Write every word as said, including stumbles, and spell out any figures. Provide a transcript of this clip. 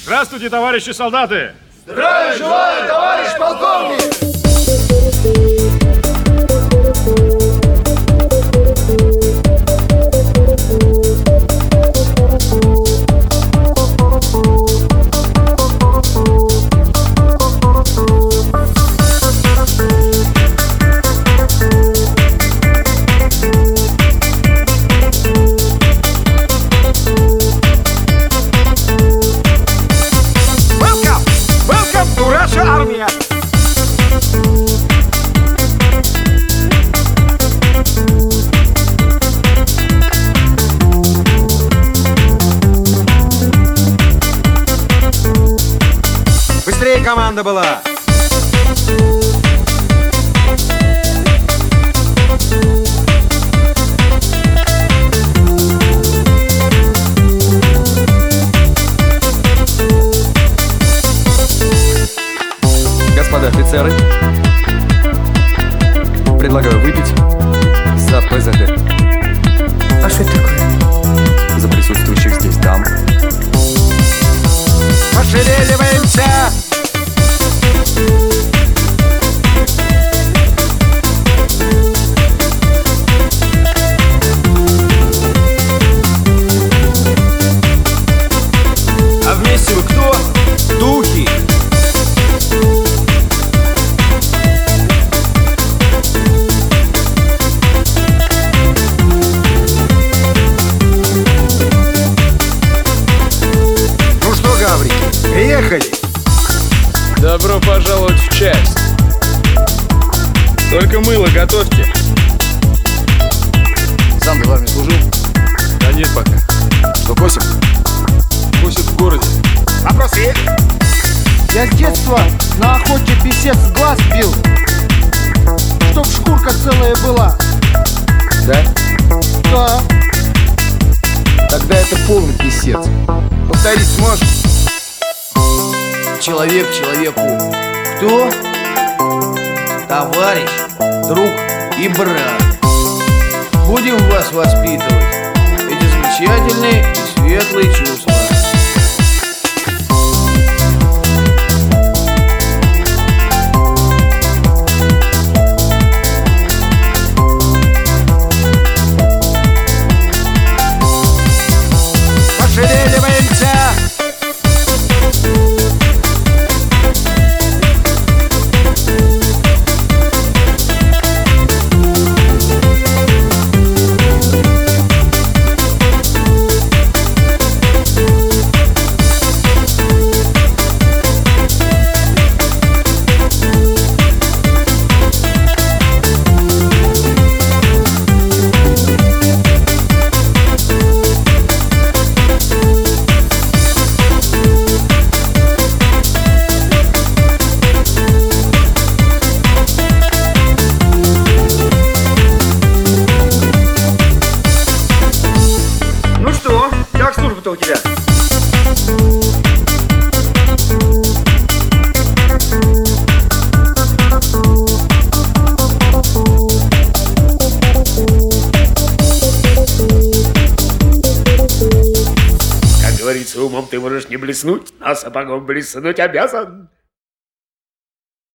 Здравствуйте, товарищи солдаты! Здравия желаю, товарищ полковник! Армия! Быстрее команда была! Господа офицеры, предлагаю выпить за ПЗД. А что это такое? За присутствующих здесь дам. Пошевеливаемся! А вместе вы кто? Духи! Приехали! Добро пожаловать в часть. Только мыло готовьте. Сам ты в армии служил? Да нет пока. Что, косим? Косят в городе. Вопросы есть? Я с детства на охоте писец в глаз бил, чтоб шкурка целая была. Да? Да. Тогда это полный писец. Повторить сможешь? Человек человеку кто? Товарищ, друг и брат. Будем вас воспитывать эти замечательные и светлые чувства. Пошевеливаемся! Как служба-то у тебя? Как говорится, умом ты можешь не блеснуть, а сапогом блеснуть обязан.